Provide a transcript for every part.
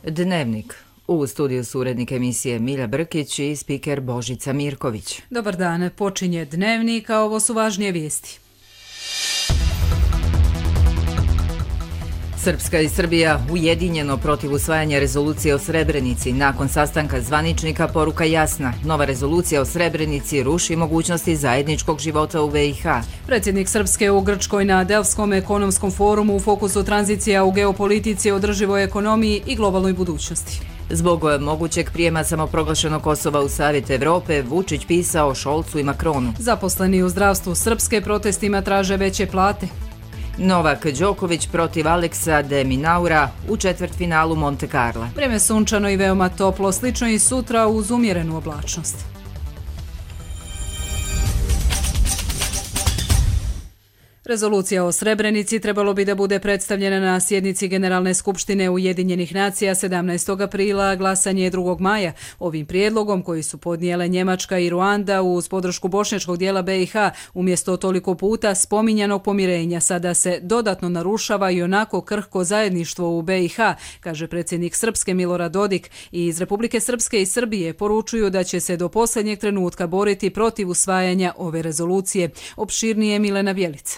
Dnevnik. U studiju su urednik emisije Milja Brkić i spiker Božica Mirković. Dobar dan, počinje Dnevnik, a ovo su važnije vijesti. Srpska i Srbija ujedinjeno protiv usvajanja rezolucije o Srebrenici. Nakon sastanka zvaničnika poruka jasna. Nova rezolucija o Srebrenici ruši mogućnosti zajedničkog života u BiH. Predsjednik Srpske u Grčkoj na Delftskom ekonomskom forumu u fokusu tranzicija u geopolitici, održivoj ekonomiji i globalnoj budućnosti. Zbog mogućeg prijema samoproglašenog Kosova u Savjet Evrope, Vučić pisao Šolcu i Makronu. Zaposleni u zdravstvu Srpske protestima traže veće plate. Novak Đoković protiv Aleksa de Minaura u četvrtfinalu Monte Carla. Vrijeme sunčano i veoma toplo, slično i sutra uz umjerenu oblačnost. Rezolucija o Srebrenici trebalo bi da bude predstavljena na sjednici Generalne skupštine Ujedinjenih nacija 17. aprila, glasanje je 2. maja. Ovim prijedlogom koji su podnijele Njemačka i Ruanda uz podršku bošnjačkog dijela BiH, umjesto toliko puta spominjanog pomirenja, sada se dodatno narušava i onako krhko zajedništvo u BiH, kaže predsjednik Srpske Milorad Dodik, i iz Republike Srpske i Srbije poručuju da će se do posljednjeg trenutka boriti protiv usvajanja ove rezolucije. Opširnije Milena Bjelica.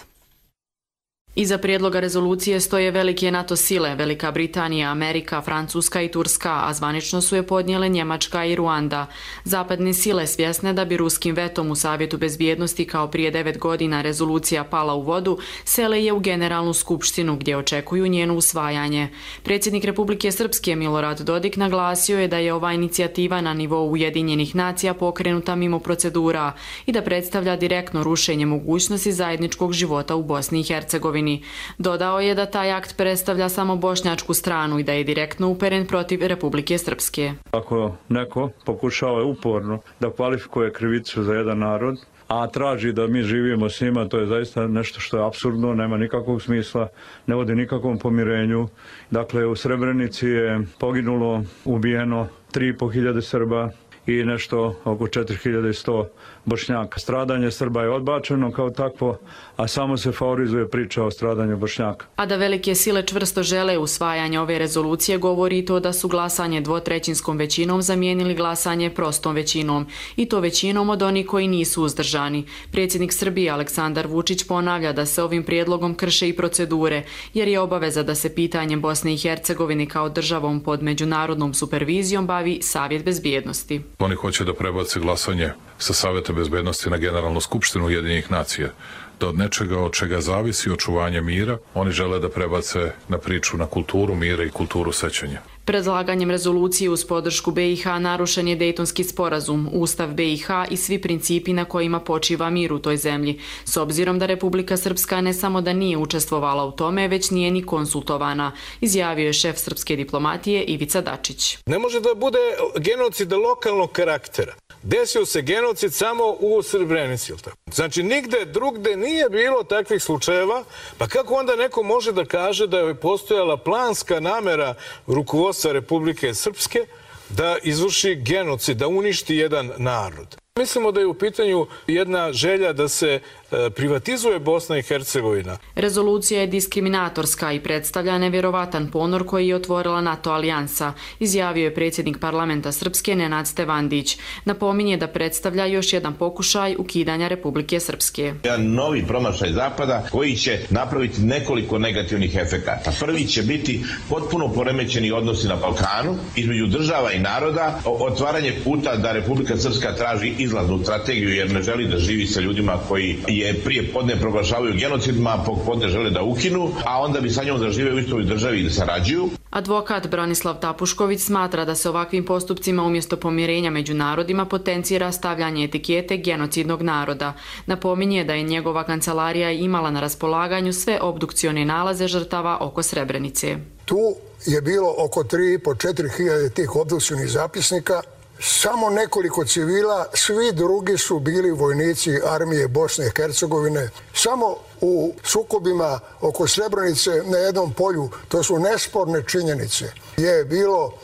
Iza prijedloga rezolucije stoje velike NATO sile, Velika Britanija, Amerika, Francuska i Turska, a zvanično su je podnijele Njemačka i Ruanda. Zapadne sile svjesne da bi ruskim vetom u Savjetu bezbjednosti kao prije 9 godina rezolucija pala u vodu, sele je u Generalnu skupštinu gdje očekuju njeno usvajanje. Predsjednik Republike Srpske Milorad Dodik naglasio je da je ova inicijativa na nivou Ujedinjenih nacija pokrenuta mimo procedura i da predstavlja direktno rušenje mogućnosti zajedničkog života u Bosni i Hercegovini. Dodao je da taj akt predstavlja samo bošnjačku stranu i da je direktno uperen protiv Republike Srpske. Ako neko pokušava uporno da kvalifikuje krivicu za jedan narod, a traži da mi živimo s njima, to je zaista nešto što je apsurdno, nema nikakvog smisla, ne vodi nikakvom pomirenju. Dakle, u Srebrenici je poginulo, ubijeno 3.500 Srba i nešto oko 4.100 Bošnjaka. Stradanje Srba je odbačeno kao takvo, a samo se favorizuje priča o stradanju Bošnjaka. A da velike sile čvrsto žele usvajanje ove rezolucije govori i to da su glasanje dvotrećinskom većinom zamijenili glasanje prostom većinom. I to većinom od onih koji nisu uzdržani. Predsjednik Srbije Aleksandar Vučić ponavlja da se ovim prijedlogom krše i procedure, jer je obaveza da se pitanjem Bosne i Hercegovine kao državom pod međunarodnom supervizijom bavi Savjet bezbjednosti. Oni hoće da prebace glasanje sa Savjeta bezbednosti na Generalnu skupštinu Ujedinjenih nacija. Da od nečega od čega zavisi očuvanje mira, oni žele da prebace na priču na kulturu mira i kulturu sećanja. Predlaganjem rezolucije uz podršku BiH narušen je Dejtonski sporazum, Ustav BiH i svi principi na kojima počiva mir u toj zemlji, s obzirom da Republika Srpska ne samo da nije učestvovala u tome, već nije ni konsultovana, izjavio je šef srpske diplomatije Ivica Dačić. Ne može da bude genocid lokalnog karaktera. Desio se genocid samo u Srebrenici. Znači, nigde drugde nije bilo takvih slučajeva, pa kako onda neko može da kaže da je postojala planska namera rukovodstva Republike Srpske da izvrši genocid, da uništi jedan narod? Mislimo da je u pitanju jedna želja da se privatizuje Bosna i Hercegovina. Rezolucija je diskriminatorska i predstavlja nevjerovatan ponor koji je otvorila NATO alijansa, izjavio je predsjednik parlamenta Srpske Nenad Stevandić. Napominje da predstavlja još jedan pokušaj ukidanja Republike Srpske. Jedan novi promašaj Zapada koji će napraviti nekoliko negativnih efekata. Prvi će biti potpuno poremećeni odnosi na Balkanu između država i naroda, otvaranje puta da Republika Srpska traži izlaznu strategiju jer ne želi da živi sa ljudima koji je prije podne proglašavaju genocidima, a podne žele da ukinu, a onda bi sa njom da žive u istoj državi i da sarađuju. Advokat Branislav Tapušković smatra da se ovakvim postupcima umjesto pomirenja među narodima potencira stavljanje etikete genocidnog naroda. Napominje da je njegova kancelarija imala na raspolaganju sve obdukcione nalaze žrtava oko Srebrenice. Tu je bilo oko 3.500–4.000 tih obdukcionih zapisnika. Samo nekoliko civila, svi drugi su bili vojnici armije Bosne i Hercegovine. Samo u sukobima oko Srebrenice na jednom polju, to su nesporne činjenice, je bilo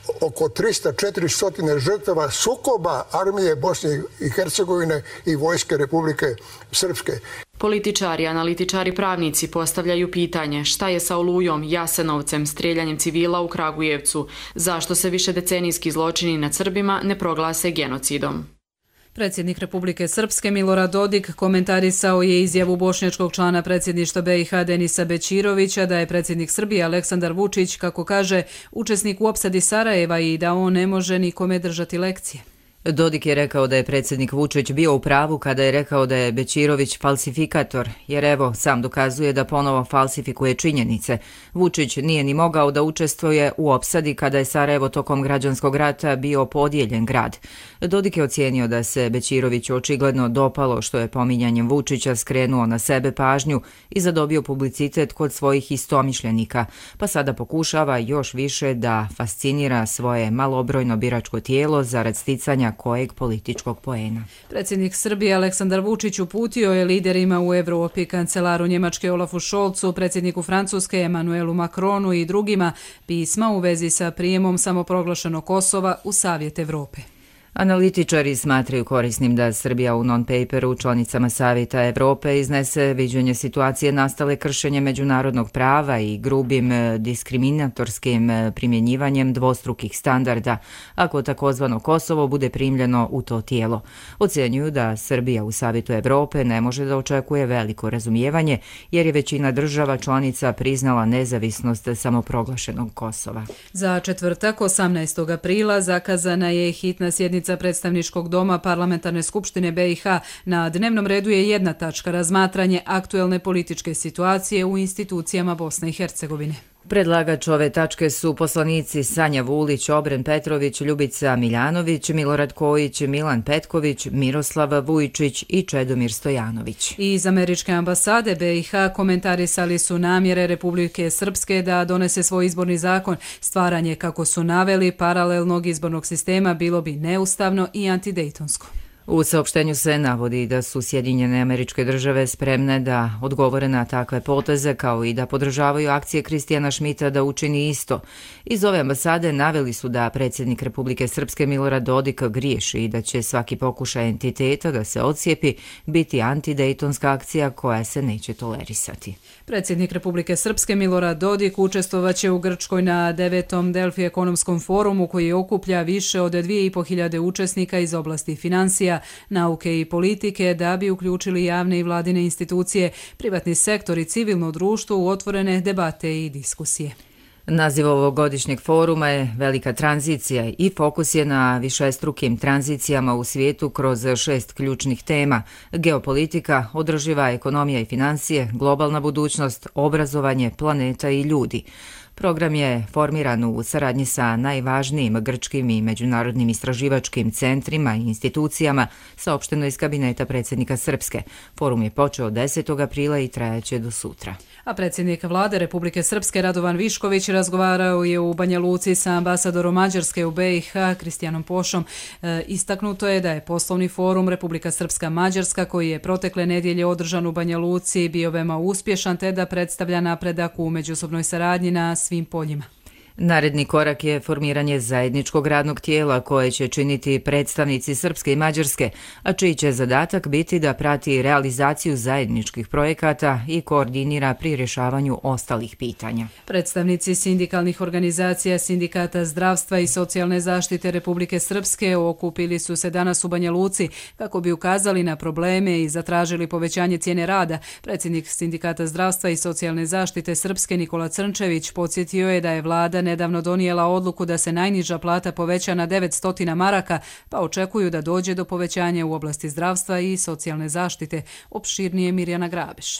oko 300-400 žrtava sukoba armije Bosne i Hercegovine i vojske Republike Srpske. Političari, analitičari, pravnici postavljaju pitanje šta je sa Olujom, Jasenovcem, streljanjem civila u Kragujevcu, zašto se višedecenijski zločini nad Srbima ne proglase genocidom. Predsjednik Republike Srpske Milorad Dodik komentarisao je izjavu bošnjačkog člana predsjedništva BiH Denisa Bećirovića da je predsjednik Srbije Aleksandar Vučić, kako kaže, učesnik u opsadi Sarajeva i da on ne može nikome držati lekcije. Dodik je rekao da je predsjednik Vučić bio u pravu kada je rekao da je Bećirović falsifikator, jer evo, sam dokazuje da ponovo falsifikuje činjenice. Vučić nije ni mogao da učestvuje u opsadi kada je Sarajevo tokom građanskog rata bio podijeljen grad. Dodik je ocijenio da se Bećiroviću očigledno dopalo što je pominjanjem Vučića skrenuo na sebe pažnju i zadobio publicitet kod svojih istomišljenika, pa sada pokušava još više da fascinira svoje malobrojno biračko tijelo zarad sticanja kojeg političkog poena. Predsjednik Srbije Aleksandar Vučić uputio je liderima u Evropi, kancelaru Njemačke Olafu Scholzu, predsjedniku Francuske Emmanuelu Macronu i drugima pisma u vezi sa prijemom samoproglašenog Kosova u Savjet Evrope. Analitičari smatraju korisnim da Srbija u non-paperu članicama Savjeta Evrope iznese viđenje situacije nastale kršenjem međunarodnog prava i grubim diskriminatorskim primjenjivanjem dvostrukih standarda, ako takozvano Kosovo bude primljeno u to tijelo. Ocjenjuju da Srbija u Savjetu Evrope ne može da očekuje veliko razumijevanje, jer je većina država članica priznala nezavisnost samoproglašenog Kosova. Za četvrtak, 18. aprila, zakazana je hitna sjednica predstavničkog doma Parlamentarne skupštine BiH. Na dnevnom redu je jedna tačka: razmatranje aktuelne političke situacije u institucijama Bosne i Hercegovine. Predlagač ove tačke su poslanici Sanja Vulić, Obren Petrović, Ljubica Miljanović, Milorad Kojić, Milan Petković, Miroslav Vujčić i Čedomir Stojanović. Iz Američke ambasade BiH komentarisali su namjere Republike Srpske da donese svoj izborni zakon. Stvaranje, kako su naveli, paralelnog izbornog sistema bilo bi neustavno i antidejtonsko. U saopštenju se navodi da su Sjedinjene Američke Države spremne da odgovore na takve poteze, kao i da podržavaju akcije Kristijana Šmita da učini isto. Iz ove ambasade naveli su da predsjednik Republike Srpske Milorad Dodik griješi i da će svaki pokušaj entiteta da se odcijepi biti antidejtonska akcija koja se neće tolerisati. Predsjednik Republike Srpske Milorad Dodik učestvovaće u Grčkoj na 9. Delfi ekonomskom forumu koji okuplja više od 2500 učesnika iz oblasti financija, nauke i politike da bi uključili javne i vladine institucije, privatni sektor i civilno društvo u otvorene debate i diskusije. Naziv ovog godišnjeg foruma je Velika tranzicija i fokus je na višestrukim tranzicijama u svijetu kroz 6 ključnih tema: geopolitika, održiva ekonomija i financije, globalna budućnost, obrazovanje, planeta i ljudi. Program je formiran u saradnji sa najvažnijim grčkim i međunarodnim istraživačkim centrima i institucijama, saopšteno iz kabineta predsjednika Srpske. Forum je počeo 10. aprila i trajaće do sutra. A predsjednik vlade Republike Srpske Radovan Višković razgovarao je u Banja Luci sa ambasadorom Mađarske u BiH Kristijanom Pošom. Istaknuto je da je poslovni forum Republika Srpska Mađarska, koji je protekle nedjelje održan u Banja Luci, bio veoma uspješan te da predstavlja napredak u međusobnoj saradnji na svim poljima. Naredni korak je formiranje zajedničkog radnog tijela koje će činiti predstavnici Srpske i Mađarske, a čiji će zadatak biti da prati realizaciju zajedničkih projekata i koordinira pri rješavanju ostalih pitanja. Predstavnici sindikalnih organizacija, Sindikata zdravstva i socijalne zaštite Republike Srpske okupili su se danas u Banja Luci kako bi ukazali na probleme i zatražili povećanje cijene rada. Predsjednik Sindikata zdravstva i socijalne zaštite Srpske Nikola Crnčević podsjetio je da je vlada nedavno donijela odluku da se najniža plata poveća na 900 maraka, pa očekuju da dođe do povećanja u oblasti zdravstva i socijalne zaštite. Opširnije Mirjana Grabeš.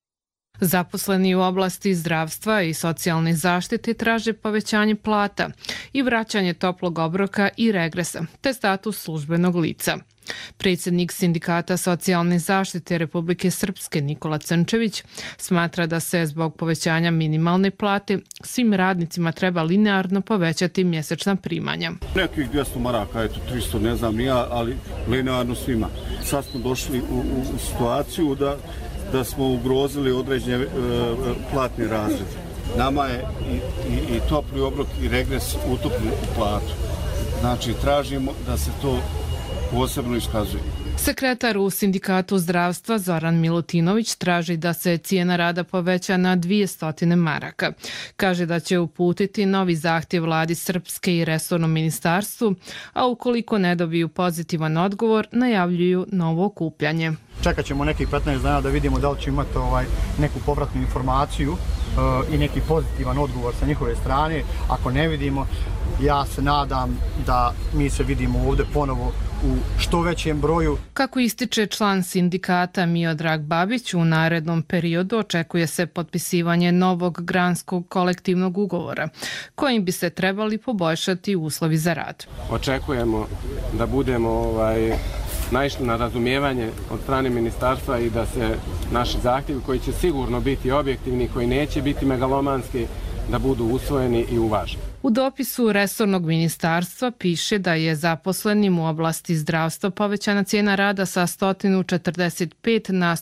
Zaposleni u oblasti zdravstva i socijalne zaštite traže povećanje plata i vraćanje toplog obroka i regresa, te status službenog lica. Predsjednik Sindikata socijalne zaštite Republike Srpske Nikola Crnčević smatra da se zbog povećanja minimalne plate svim radnicima treba linearno povećati mjesečna primanja. Nekih 200 maraka, eto 300, ne znam ni ja, ali linearno svima. Sad smo došli u situaciju da smo ugrozili određene platne razrede. nama je i topli obrok i regres utopljen u platu. Znači, tražimo da se to posebno iskazuje. Sekretar u Sindikatu zdravstva Zoran Milutinović traži da se cijena rada poveća na 200 maraka. Kaže da će uputiti novi zahtjev vladi Srpske i resornom ministarstvu, a ukoliko ne dobiju pozitivan odgovor, najavljuju novo okupljanje. Čekat ćemo nekih 15 dana da vidimo da li će imati neku povratnu informaciju i neki pozitivan odgovor sa njihove strane. Ako ne vidimo, ja se nadam da mi se vidimo ovdje ponovo u što većem broju. Kako ističe član sindikata Miodrag Babić, u narednom periodu očekuje se potpisivanje novog granskog kolektivnog ugovora, kojim bi se trebali poboljšati uslovi za rad. Očekujemo da budemo naišli na razumijevanje od strane ministarstva i da se naši zahtjevi, koji će sigurno biti objektivni, koji neće biti megalomanski, da budu usvojeni i uvaženi. U dopisu resornog ministarstva piše da je zaposlenim u oblasti zdravstva povećana cijena rada sa 145 na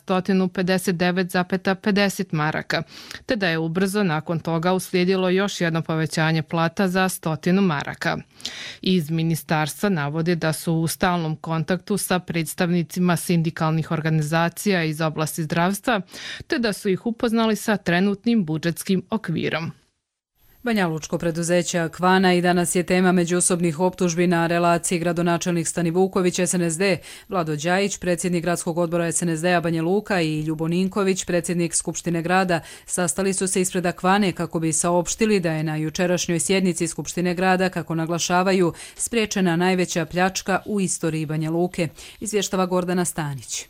159,50 maraka, te da je ubrzo nakon toga uslijedilo još jedno povećanje plata za 100 maraka. Iz ministarstva navode da su u stalnom kontaktu sa predstavnicima sindikalnih organizacija iz oblasti zdravstva, te da su ih upoznali sa trenutnim budžetskim okvirom. Banjalučko preduzeće Akvana i danas je tema međusobnih optužbi na relaciji gradonačelnik Stanivuković SNSD. Vlado Đajić, predsjednik gradskog odbora SNSD-a Banja Luka, i Ljubo Ninković, predsjednik Skupštine grada, sastali su se ispred Akvane kako bi saopštili da je na jučerašnjoj sjednici Skupštine grada, kako naglašavaju, spriječena najveća pljačka u istoriji Banja Luke. Izvještava Gordana Stanić.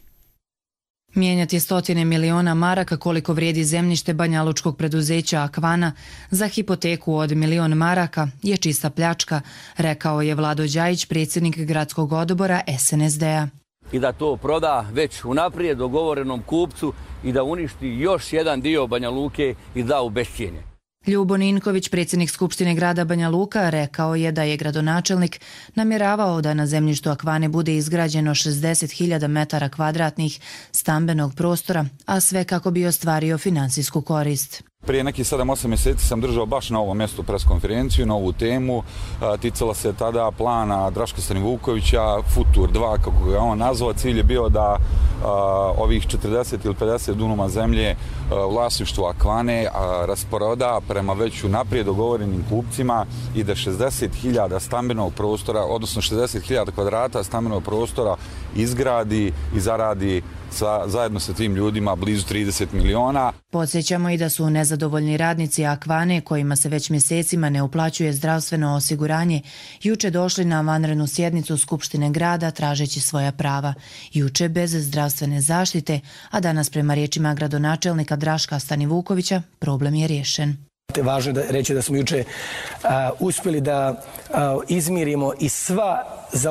Mijenjati 100 miliona maraka koliko vrijedi zemljište banjalučkog preduzeća Akvana za hipoteku od 1 milion maraka je čista pljačka, rekao je Vlado Đajić, predsjednik gradskog odbora SNSD-a. I da to proda već unaprijed dogovorenom kupcu i da uništi još jedan dio Banja Luke i da u bescijenje. Ljubo Ninković, predsjednik Skupštine grada Banja Luka, rekao je da je gradonačelnik namjeravao da na zemljištu Akvane bude izgrađeno 60.000 metara kvadratnih stambenog prostora, a sve kako bi ostvario financijsku korist. Prije nekih 7-8 mjeseci sam držao baš na ovom mjestu preskonferenciju na ovu temu. Ticala se tada plana Draška Stanivukovića, Futur 2, kako ga on nazvao. Cilj je bio da ovih 40 ili 50 dunuma zemlje vlasništvu Akvane rasporoda prema već unaprijed dogovorenim kupcima i da 60.000 stambenog prostora, odnosno 60.000 kvadrata stambenog prostora izgradi i zaradi zajedno sa tim ljudima blizu 30 miliona. Podsjećamo i da su nezadovoljni radnici Akvane, kojima se već mjesecima ne uplaćuje zdravstveno osiguranje, juče došli na vanrednu sjednicu Skupštine grada tražeći svoja prava. Juče bez zdravstvene zaštite, a danas prema riječima gradonačelnika Draška Stanivukovića problem je riješen. Važno je reći da smo juče uspjeli da izmirimo i sva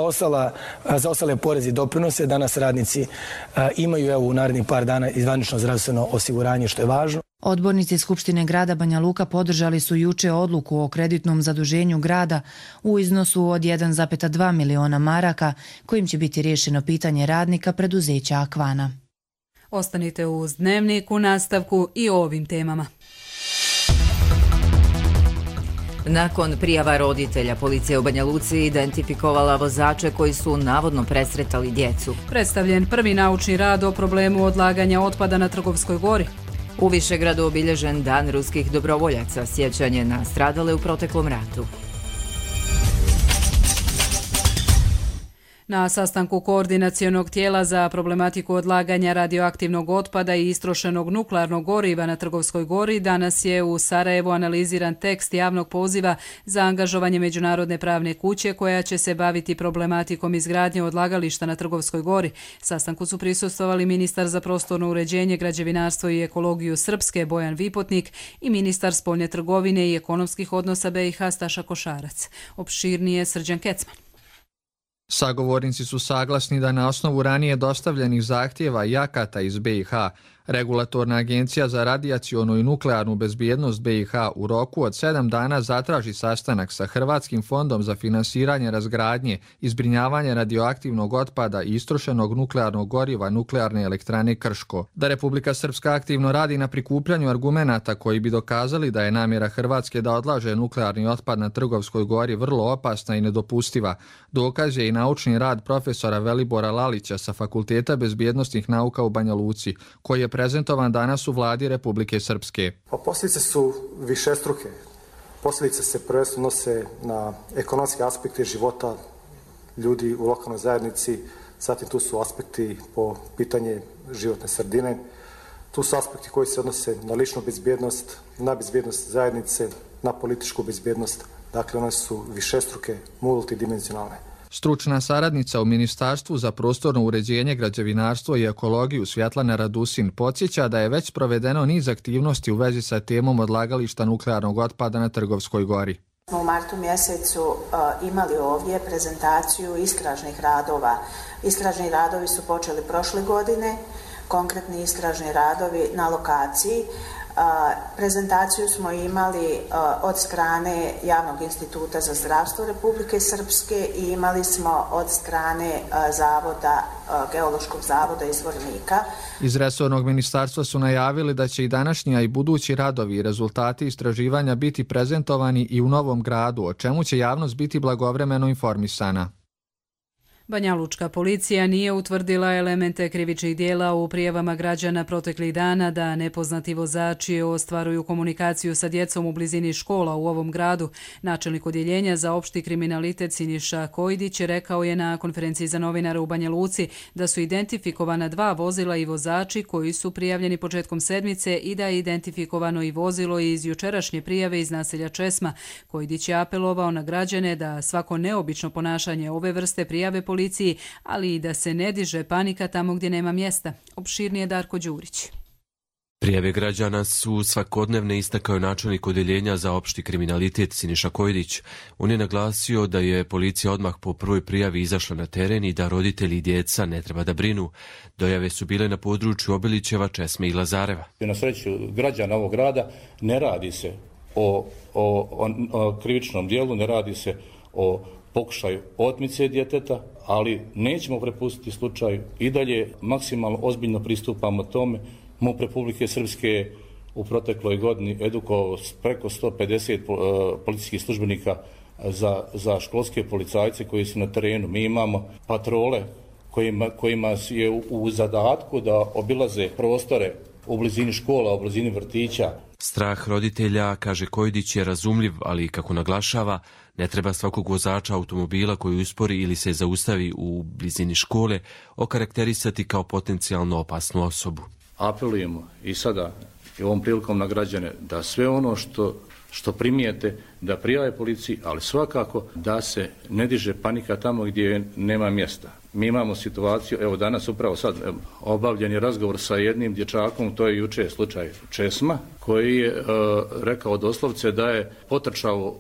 zaostale poreze i doprinose. Danas radnici imaju u narednih par dana i zvanično zdravstveno osiguranje, što je važno. Odbornici Skupštine grada Banja Luka podržali su juče odluku o kreditnom zaduženju grada u iznosu od 1,2 miliona maraka, kojim će biti riješeno pitanje radnika preduzeća Akvana. Ostanite uz Dnevnik u nastavku i o ovim temama. Nakon prijava roditelja, policija u Banja Luci identifikovala vozače koji su navodno presretali djecu. Predstavljen prvi naučni rad o problemu odlaganja otpada na Trgovskoj gori. U Višegradu obilježen dan ruskih dobrovoljaca, sjećanje na stradale u proteklom ratu. Na sastanku koordinacionog tijela za problematiku odlaganja radioaktivnog otpada i istrošenog nuklearnog goriva na Trgovskoj gori danas je u Sarajevu analiziran tekst javnog poziva za angažovanje Međunarodne pravne kuće koja će se baviti problematikom izgradnje odlagališta na Trgovskoj gori. Sastanku su prisustvovali ministar za prostorno uređenje, građevinarstvo i ekologiju Srpske Bojan Vipotnik i ministar spoljne trgovine i ekonomskih odnosa BiH Staša Košarac. Opširnije Srđan Kecman. Sagovornici su saglasni da na osnovu ranije dostavljenih zahtjeva i akata iz BiH, Regulatorna agencija za radijacionu i nuklearnu bezbjednost BiH u roku od 7 dana zatraži sastanak sa Hrvatskim fondom za finansiranje razgradnje i zbrinjavanje radioaktivnog otpada i istrošenog nuklearnog goriva Nuklearne elektrane Krško. Da Republika Srpska aktivno radi na prikupljanju argumenata koji bi dokazali da je namjera Hrvatske da odlaže nuklearni otpad na Trgovskoj gori vrlo opasna i nedopustiva, dokaz je i naučni rad profesora Velibora Lalića sa Fakulteta bezbjednosnih nauka u Banja Luci, koji je prezentovan danas u vladi Republike Srpske. Posljedice su višestruke. Posljedice se prvenstveno nose na ekonomske aspekte života ljudi u lokalnoj zajednici, zatim tu su aspekti po pitanje životne sredine, tu su aspekti koji se odnose na ličnu bezbjednost, na bezbjednost zajednice, na političku bezbjednost, dakle one su višestruke, multidimenzionalne. Stručna saradnica u Ministarstvu za prostorno uređenje, građevinarstvo i ekologiju Svjetlana Radusin podsjeća da je već provedeno niz aktivnosti u vezi sa temom odlagališta nuklearnog otpada na Trgovskoj gori. U martu mjesecu imali ovdje prezentaciju istražnih radova. Istražni radovi su počeli prošle godine, konkretni istražni radovi na lokaciji. Prezentaciju smo imali od strane Javnog instituta za zdravstvo Republike Srpske i imali smo od strane Geološkog zavoda iz Vornika. Iz resornog ministarstva su najavili da će i današnji, a i budući radovi i rezultati istraživanja biti prezentovani i u Novom Gradu, o čemu će javnost biti blagovremeno informisana. Banjalučka policija nije utvrdila elemente krivičnih dijela u prijavama građana proteklih dana da nepoznati vozači ostvaruju komunikaciju sa djecom u blizini škola u ovom gradu. Načelnik odjeljenja za opšti kriminalitet Siniša Kojdić rekao je na konferenciji za novinare u Banja Luci da su identifikovana 2 vozila i vozači koji su prijavljeni početkom sedmice i da je identifikovano i vozilo iz jučerašnje prijave iz naselja Česma. Kojdić je apelovao na građane da svako neobično ponašanje ove vrste prijave policiji, ali i da se ne diže panika tamo gdje nema mjesta. Opširnije Darko Đurić. Prijave građana su svakodnevne, istakao je načelnik odjeljenja za opšti kriminalitet Siniša Kojdić. On je naglasio da je policija odmah po prvoj prijavi izašla na teren i da roditelji i djeca ne treba da brinu. Dojave su bile na području Obilićeva, Česme i Lazareva. Na sreću građana ovog grada ne radi se o krivičnom dijelu, ne radi se o pokušaju otmice djeteta, ali nećemo prepustiti slučaju. I dalje maksimalno ozbiljno pristupamo tome. MUP Republike Srpske u protekloj godini edukovao preko 150 policijskih službenika za školske policajce koji su na terenu. Mi imamo patrole kojima je u zadatku da obilaze prostore u blizini škola, u blizini vrtića. Strah roditelja, kaže Kojdić, je razumljiv, ali kako naglašava, ne treba svakog vozača automobila koji uspori ili se zaustavi u blizini škole okarakterisati kao potencijalno opasnu osobu. Apelujemo i sada i ovom prilikom na građane da sve ono što primijete da prijave policiji, ali svakako da se ne diže panika tamo gdje nema mjesta. Mi imamo situaciju, evo danas upravo sad obavljen je razgovor sa jednim dječakom, to je juče slučaj Česma, koji je rekao doslovce da je potrčao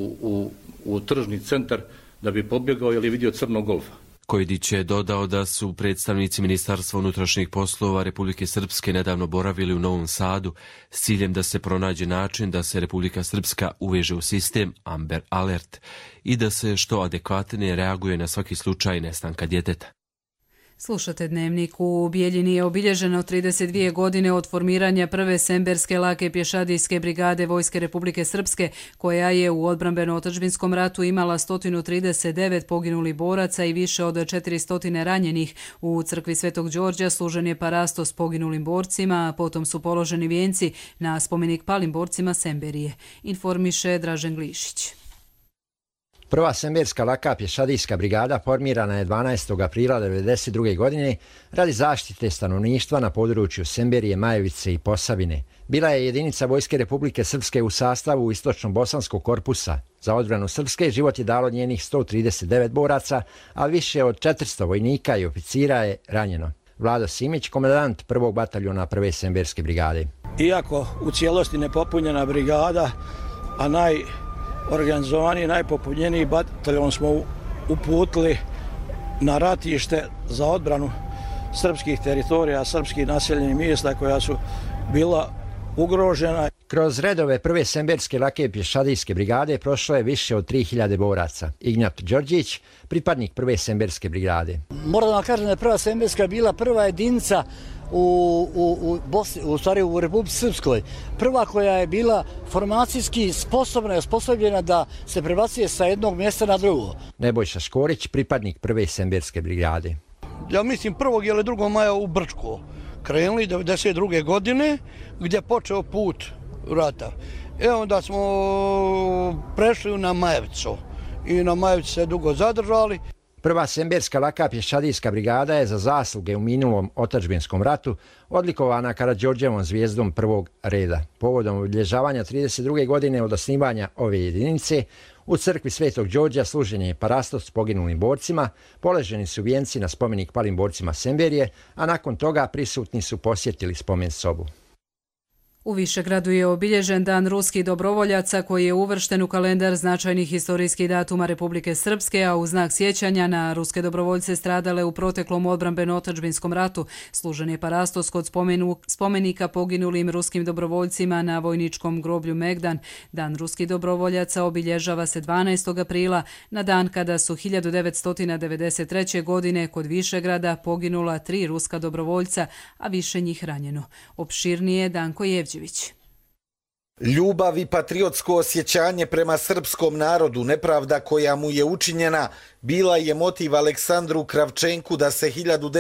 u tržni centar da bi pobjegao jer je vidio crnog golfa. Kojdić je dodao da su predstavnici Ministarstva unutrašnjih poslova Republike Srpske nedavno boravili u Novom Sadu s ciljem da se pronađe način da se Republika Srpska uveže u sistem Amber Alert i da se što adekvatnije reaguje na svaki slučaj nestanka djeteta. Slušate Dnevnik. U Bijeljini je obilježeno 32 godine od formiranja prve Semberske lake pješadijske brigade Vojske Republike Srpske, koja je u odbrambeno-otadžbinskom ratu imala 139 poginulih boraca i više od 400 ranjenih. U crkvi Svetog Đorđa služen je parastos poginulim borcima, a potom su položeni vijenci na spomenik palim borcima Semberije. Informiše Dražen Glišić. Prva Semberska laka pješadijska brigada formirana je 12. aprila 1992. godine radi zaštite stanovništva na području Semberije, Majevice i Posavine. Bila je jedinica Vojske Republike Srpske u sastavu Istočno-bosanskog korpusa. Za odbranu Srpske život je dalo njenih 139 boraca, a više od 400 vojnika i oficira je ranjeno. Vlado Simić, komandant prvog bataljona prve Semberske brigade. Iako u cijelosti nepopunjena brigada, a organizovaniji, najpopunjeniji bataljon smo uputili na ratište za odbranu srpskih teritorija, srpskih naseljenih mjesta koja su bila ugrožena. Kroz redove prve semberske lake pješadijske brigade prošlo je više od 3000 boraca. Ignjat Đorđić, pripadnik prve semberske brigade. Moram da vam kažem da je prva semberska bila prva jedinica u Republici Srpskoj. Prva koja je bila formacijski sposobna i osposobljena da se prebacuje sa jednog mjesta na drugo. Nebojša Škorić, pripadnik prve semberske brigade. Ja mislim 1. ili 2. maja u Brčko krenuli 1992. godine gdje je počeo put rata. Onda smo prešli na Majevicu i na Majevici se dugo zadržali. Prva semberska laka pješadijska brigada je za zasluge u minulom otadžbinskom ratu odlikovana Karađorđevom zvijezdom prvog reda. Povodom obilježavanja 32. godine od osnivanja ove jedinice, u crkvi Svetog Đorđa služen je parastos poginulim borcima, položeni su vijenci na spomenik palim borcima Semberije, a nakon toga prisutni su posjetili spomen sobu. U Višegradu je obilježen Dan ruskih dobrovoljaca koji je uvršten u kalendar značajnih historijskih datuma Republike Srpske, a u znak sjećanja na ruske dobrovoljce stradale u proteklom odbrambeno-otadžbinskom ratu služen je parastos kod spomenika poginulim ruskim dobrovoljcima na vojničkom groblju Megdan. Dan ruskih dobrovoljaca obilježava se 12. aprila, na dan kada su 1993. godine kod Višegrada poginula 3 ruska dobrovoljca, a više njih ranjeno. Opširnije Danko Jevđević. Ljubav i patriotsko osjećanje prema srpskom narodu, nepravda koja mu je učinjena, bila je motiv Aleksandru Kravčenku da se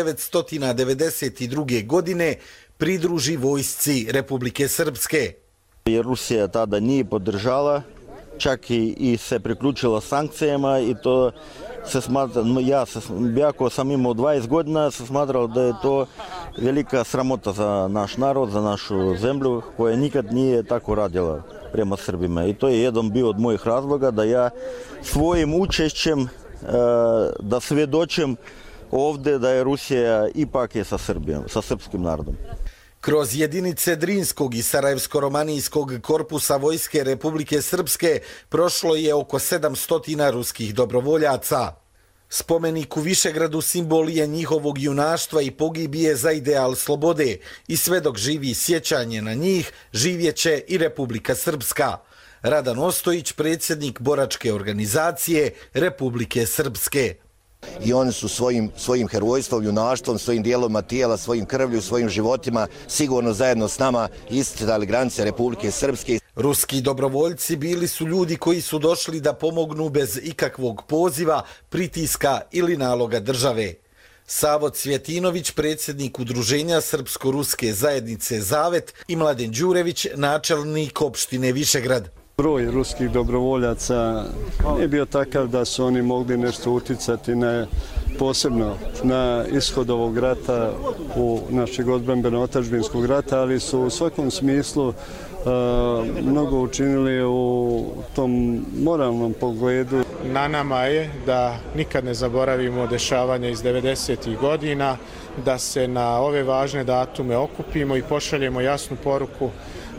1992. godine pridruži vojsci Republike Srpske. Rusija tada nije podržala, čak i se priključila sankcijama i to se smatra, jako sam imao 20 godina, se smatralo da je to velika sramota za naš narod, za našu zemlju, koja nikad nije tako radila prema Srbima. I to je jedan bio od mojih razloga da ja svojim učešćem da svjedočim ovdje da je Rusija ipak je sa Srbijom, sa srpskim narodom. Kroz jedinice Drinskog i Sarajevsko-romanijskog korpusa Vojske Republike Srpske prošlo je oko 700 ruskih dobrovoljaca. Spomenik u Višegradu simbol je njihovog junaštva i pogibije za ideal slobode i sve dok živi sjećanje na njih, živjeće i Republika Srpska. Radan Ostojić, predsjednik boračke organizacije Republike Srpske. I oni su svojim herojstvom, junaštvom, svojim dijelovima tijela, svojim krvlju, svojim životima sigurno zajedno s nama isticali granice Republike Srpske. Ruski dobrovoljci bili su ljudi koji su došli da pomognu bez ikakvog poziva, pritiska ili naloga države. Savo Cvjetinović, predsjednik udruženja Srpsko-ruske zajednice Zavet, i Mladen Đurević, načelnik opštine Višegrad. Broj ruskih dobrovoljaca nije bio takav da su oni mogli nešto uticati posebno na ishod ovog rata, u našeg odbrambeno-otadžbinskog rata, ali su u svakom smislu mnogo učinili u tom moralnom pogledu. Na nama je da nikad ne zaboravimo dešavanja iz 90. godina, da se na ove važne datume okupimo i pošaljemo jasnu poruku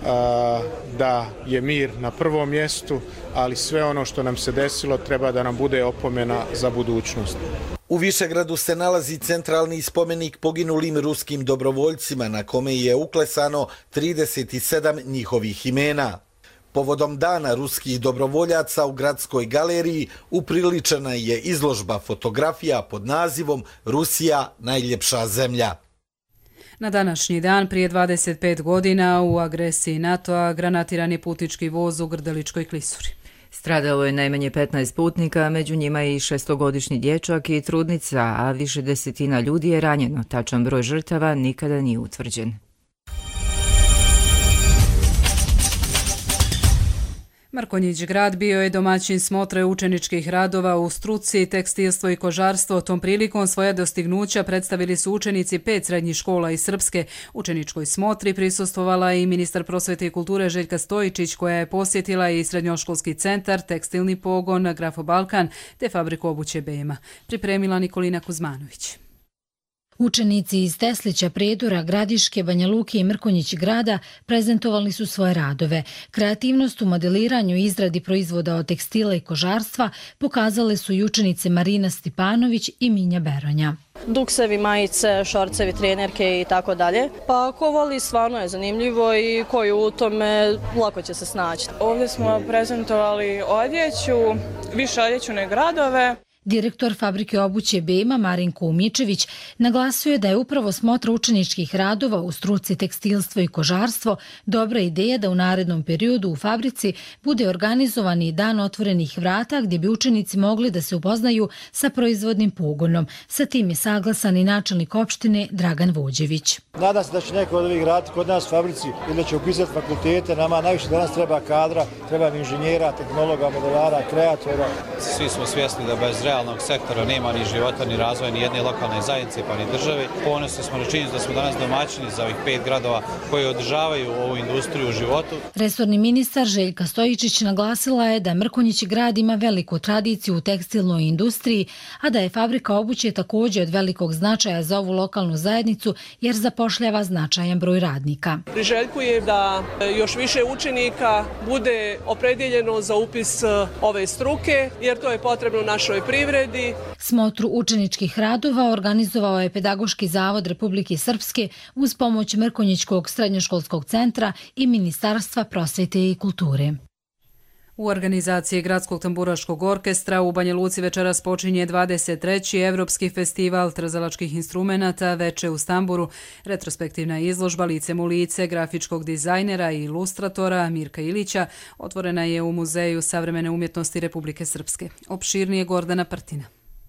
da je mir na prvom mjestu, ali sve ono što nam se desilo treba da nam bude opomena za budućnost. U Višegradu se nalazi centralni spomenik poginulim ruskim dobrovoljcima na kome je uklesano 37 njihovih imena. Povodom Dana ruskih dobrovoljaca u gradskoj galeriji upriličena je izložba fotografija pod nazivom Rusija najljepša zemlja. Na današnji dan prije 25 godina u agresiji NATO-a granatiran je putnički voz u Grdeličkoj klisuri. Stradalo je najmanje 15 putnika, među njima i 6-godišnji dječak i trudnica, a više desetina ljudi je ranjeno. Tačan broj žrtava nikada nije utvrđen. Markonjić grad bio je domaćin smotre učeničkih radova u struci, tekstilstvo i kožarstvo. Tom prilikom svoja dostignuća predstavili su učenici 5 srednjih škola iz Srpske. Učeničkoj smotri prisustvovala i ministar prosvete i kulture Željka Stojičić, koja je posjetila i srednjoškolski centar, tekstilni pogon Grafo Balkan te fabriku obuće Bema. Pripremila Nikolina Kuzmanović. Učenici iz Teslića, Prijedora, Gradiške, Banja Luke i Mrkonjić Grada prezentovali su svoje radove. Kreativnost u modeliranju i izradi proizvoda od tekstila i kožarstva pokazale su i učenice Marina Stipanović i Minja Beronja. Duksevi, majice, šorcevi, trenerke i tako dalje. Pa ko voli, stvarno je zanimljivo i ko je u tome, lako će se snaći. Ovdje smo prezentovali odjeću, više odjeću nego radove. Direktor fabrike obuće Bema Marinko Umičević naglasio je da je upravo smotra učeničkih radova u struci tekstilstvo i kožarstvo dobra ideja da u narednom periodu u fabrici bude organizovani dan otvorenih vrata gdje bi učenici mogli da se upoznaju sa proizvodnim pogonom. Sa tim je saglasan i načelnik opštine Dragan Vođević. Nadam se da će neko od ovih raditi kod nas u fabrici ili da će upisati fakultete. Nama najviše danas treba kadra, treba inženjera, tehnologa, modelara, kreatora. Svi smo svjesni da bez realnog sektora nema ni života, ni razvoja, ni jedne lokalne zajednice, pa ni države. Ponosni smo na činjenicu da smo danas domaćini za ovih 5 gradova koji održavaju ovu industriju u životu. Resorni ministar Željka Stojičić naglasila je da Mrkonjić Grad ima veliku tradiciju u tekstilnoj industriji, a da je fabrika obuće također od velikog značaja za ovu lokalnu zajednicu jer zapošljava značajan broj radnika. Priželjkujem da još više učenika bude opredjeljeno za upis ove struke, jer to je potrebno našoj privredi. Smotru učeničkih radova organizovao je Pedagoški zavod Republike Srpske uz pomoć Mrkonjićkog srednjoškolskog centra i Ministarstva prosvete i kulture. U organizaciji Gradskog tamburaškog orkestra u Banja Luci večeras počinje 23. Evropski festival trzalačkih instrumenata Veče u Stamburu. Retrospektivna izložba Licem u lice grafičkog dizajnera i ilustratora Mirka Ilića otvorena je u Muzeju savremene umjetnosti Republike Srpske. Opširnije Gordana Prtina.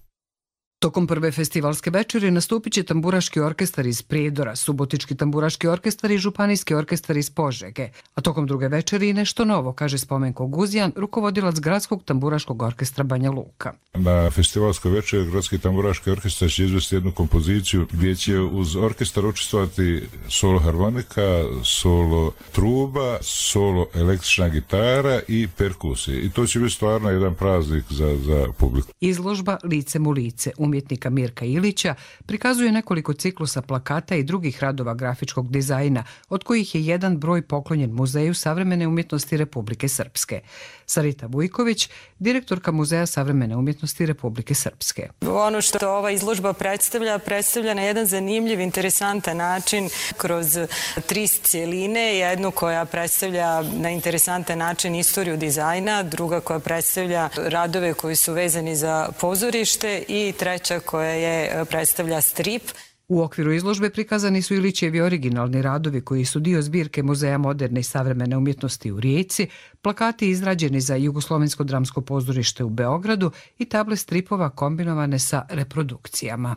Tokom prve festivalske večeri nastupit će tamburaški orkestar iz Prijedora, Subotički tamburaški orkestar i Županijski orkestar iz Požege. A tokom druge večeri i nešto novo, kaže Spomenko Guzjan, rukovodilac Gradskog tamburaškog orkestra Banja Luka. Na festivalskoj večeri Gradski tamburaški orkestar će izvesti jednu kompoziciju gdje će uz orkestar učestvovati solo harmonika, solo truba, solo električna gitara i perkusije. I to će biti stvarno jedan praznik za publiku. Izložba Licem u lice umjetnika Mirka Ilića prikazuje nekoliko ciklusa plakata i drugih radova grafičkog dizajna, od kojih je jedan broj poklonjen Muzeju savremene umjetnosti Republike Srpske. Sarita Vujković, direktorka Muzeja savremene umjetnosti Republike Srpske. Ono što ova izložba predstavlja na jedan zanimljiv, interesantan način kroz 3 cijeline. Jednu koja predstavlja na interesantan način istoriju dizajna, druga koja predstavlja radove koji su vezani za pozorište i treća koja predstavlja strip. U okviru izložbe prikazani su Ilićevi originalni radovi koji su dio zbirke Muzeja moderne i savremene umjetnosti u Rijeci, plakati izrađeni za Jugoslovensko dramsko pozorište u Beogradu i table stripova kombinovane sa reprodukcijama.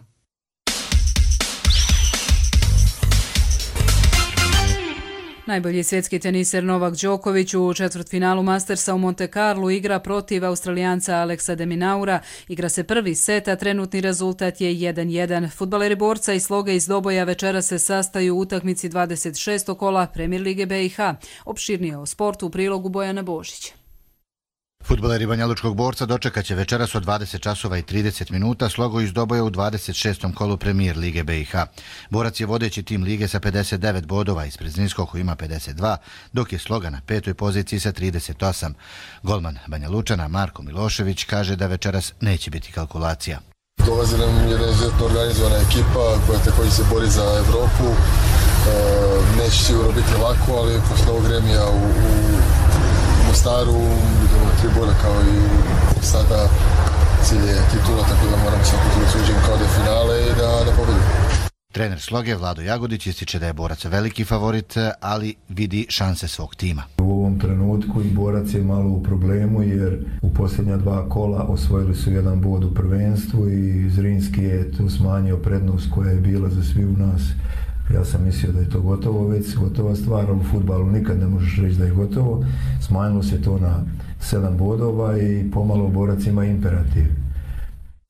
Najbolji svjetski teniser Novak Đoković u četvrtfinalu Mastersa u Monte Carlo igra protiv Australijanca Alexa de Minaura. Igra se prvi set, a trenutni rezultat je 1-1. Fudbaleri borca iz Sloga iz Doboja večera se sastaju u utakmici 26. kola Premier Lige BiH. Opširnije o sportu u prilogu Bojana Božića. Fudbaleri Banjalučkog borca dočekaće večeras od 20 časova i 30 minuta Slogo iz Doboja u 26. kolu Premier Lige BiH. Borac je vodeći tim lige sa 59 bodova, ispred Zrinskog koji ima 52, dok je Sloga na 5. poziciji sa 38. Golman Banjalučana Marko Milošević kaže da večeras neće biti kalkulacija. Dolazi nam jedna izuzetno organizovana ekipa koja također se bori za Evropu. Neće sigurno biti lako, ali posle ovog remija u Mostaru idemo 3 boda kao i sada cilj je titula, tako da moramo svaki put suđen kao da je finale i da pobedimo. Trener Sloge Vlado Jagodić ističe da je Borac veliki favorit, ali vidi šanse svog tima. U ovom trenutku i Borac je malo u problemu jer u posljednja 2 kola osvojili su 1 bod u prvenstvu i Zrinski je tu smanjio prednost koja je bila za svi u nas. Ja sam mislio da je to gotovo, već gotova stvar, ali u fudbalu nikad ne možeš reći da je gotovo. Smanjilo se to na 7 bodova i pomalo Borac ima imperativ.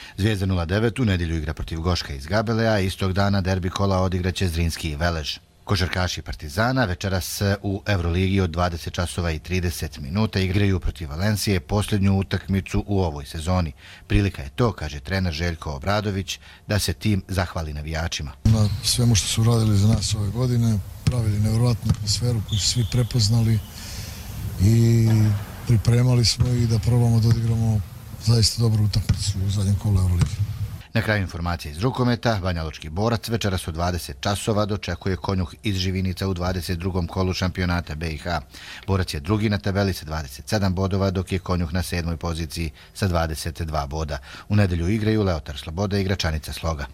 Zvijezda 09 u nedjelju igra protiv Goška iz Gabelea, istog dana derbi kola odigraće Zrinski i Velež. Košarkaši Partizana večeras u Euroligi od 20 časova i 30 minuta igraju protiv Valencije posljednju utakmicu u ovoj sezoni. Prilika je to, kaže trener Željko Obradović, da se tim zahvali navijačima. Na svemu što su radili za nas ove godine, pravili nevjerojatnu atmosferu koju su svi prepoznali i pripremali smo i da probamo da odigramo zaista dobru utakmicu u zadnjem kolu Euroligi. Na kraju informacije iz rukometa, banjalučki Borac večeras u 20 časova dočekuje Konjuh iz Živinica u 22. kolu šampionata BiH. Borac je drugi na tabeli sa 27 bodova, dok je Konjuh na 7. poziciji sa 22 boda. U nedelju igraju Leotar Sloboda i Gračanica Sloga.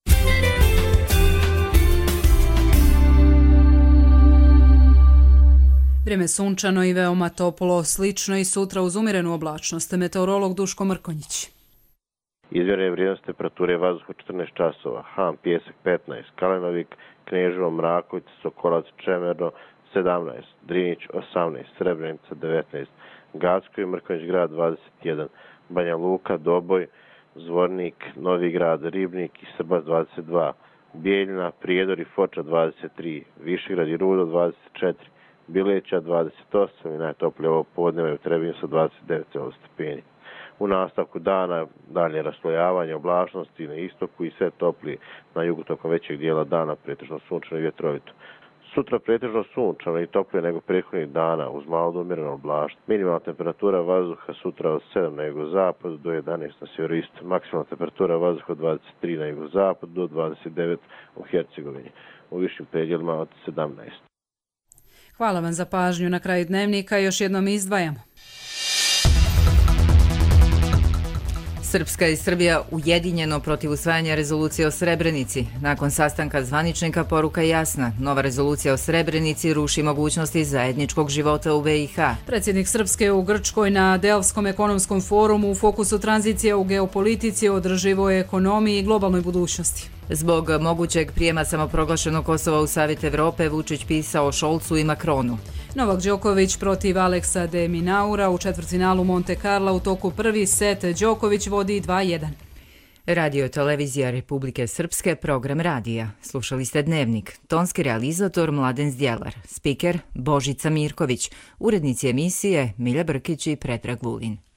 Vrijeme sunčano i veoma toplo, slično i sutra uz umjerenu oblačnost. Meteorolog Duško Mrkonjić. Izmjerene vrijednost temperature vazduha 14 časova, Han, Pijesak 15, Kalenovik, Kneževo, Mrakovica, Sokolac, Čemerno 17, Drinić 18, Srebrenica 19, Gacko i Mrkonjić grad 21, Banja Luka, Doboj, Zvornik, Novi grad, Ribnik i Srbac 22, Bijeljina, Prijedor i Foča 23, Višegrad i Rudo 24, Bileća 28 i najtoplije ovo podnevje u Trebinju sa 29 stepeni. U nastavku dana dalje raslojavanje oblačnosti na istoku i sve topli na jugu tokom većeg dijela dana, pretežno sunčano i vjetrovito. Sutra pretežno sunčano i toplije nego prethodnih dana uz malo do umjerenu oblačnost. Minimalna temperatura vazduha sutra od 7 na jugozapadu do 11 na sjeveroistu. Maksimalna temperatura vazduha od 23 na jugozapadu do 29 u Hercegovini. U višim predjelima od 17. Hvala vam za pažnju. Na kraju dnevnika još jednom izdvajamo. Srpska i Srbija ujedinjeno protiv usvajanja rezolucije o Srebrenici. Nakon sastanka zvaničnika poruka je jasna. Nova rezolucija o Srebrenici ruši mogućnosti zajedničkog života u BiH. Predsjednik Srpske u Grčkoj na Delfskom ekonomskom forumu u fokusu tranzicije u geopolitici, održivoj ekonomiji i globalnoj budućnosti. Zbog mogućeg prijema samoproglašenog Kosova u Savjet Evrope, Vučić pisao Šolcu i Makronu. Novak Đoković protiv Aleksa de Minaura u četvrtfinalu Monte Carla u toku prvi set. Đoković vodi 2-1. Radio televizija Republike Srpske, program radija. Slušali ste Dnevnik. Tonski realizator Mladen Zdjelar. Spiker Božica Mirković. Urednici emisije Milja Brkić i Predrag Vulin.